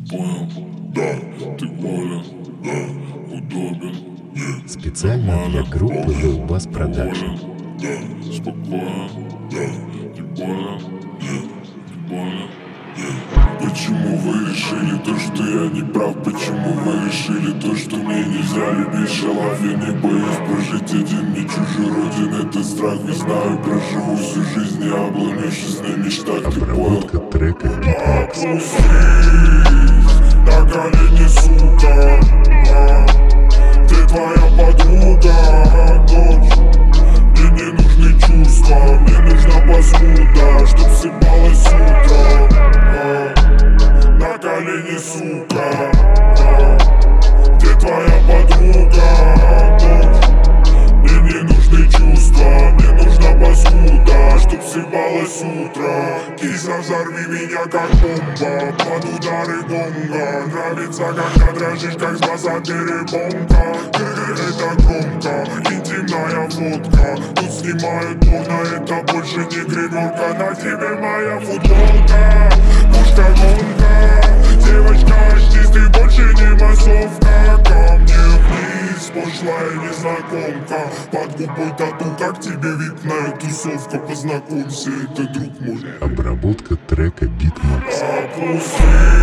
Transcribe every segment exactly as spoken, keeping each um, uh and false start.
понял? Да, ты волен, да, удобен. Нет, специально для группы Lil Bass Production. Да, спокойно, да, не больно, нет, не больно, нет. Почему вы решили то, что я не прав? Почему вы решили то, что мне нельзя любить шалав? Я не боюсь прожить один, не чужой родин. Это страх, не знаю, проживу всю жизнь, не обломившись на мечтах. Ты понял? Обработка трека Beatmax. Опустись на колени, сука, а, ты твоя подруга, ночь. Мне не нужны чувства, мне нужна посуда, чтоб съебалась утром, а, на колени, сука, а, где твоя подруга, ночь. Мне не нужны чувства, мне нужна посуда, чтоб съебалась утром. Киса, взорви меня как бомба под удары гонга. Нравится, когда дрожишь, как с баса перебомка. Это громко, интимная фотка. Тут снимают порно, это больше не гримерка. На тебе моя футболка, пушка гонка. Девочка, очнись, ты больше не массовка. Ко мне вниз, пошлая незнакомка. Под губой тату, как тебе випная тусовка. Познакомься, это друг мой. Обработка трека Beatmax. Опустись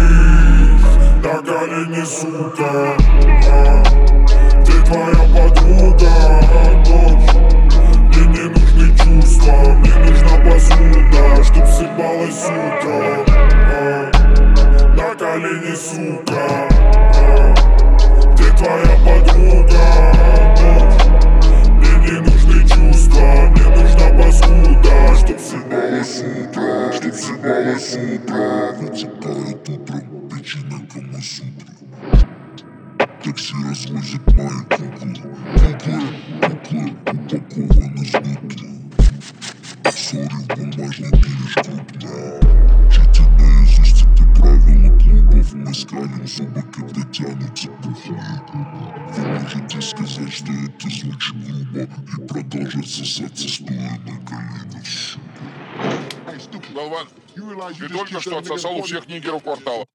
на колени, сука, а, ты твоя подруга, ночь. Мне не нужны чувства, мне нужна посуда, чтоб съебалась утром, а, на колени, сука, а, где твоя подруга, ночь. Мне не нужны чувства, мне нужна посуда, чтоб съебалась утром, чтоб съебалась утром. Вытекает утром причина Камасутры. Такси развозит мои куклы. Куклы, куклы упакованы снутри. Сори, в бумажнике лишь крупно. Чити наизусть эти правила клубов. Мы скалим зубы, когда тянутся пухлые губы. Вы можете сказать, что это звучит грубо, и продолжать сосаться, стоя на коленях, сука. Болван, ты только что отсосал у всех нигеров квартала.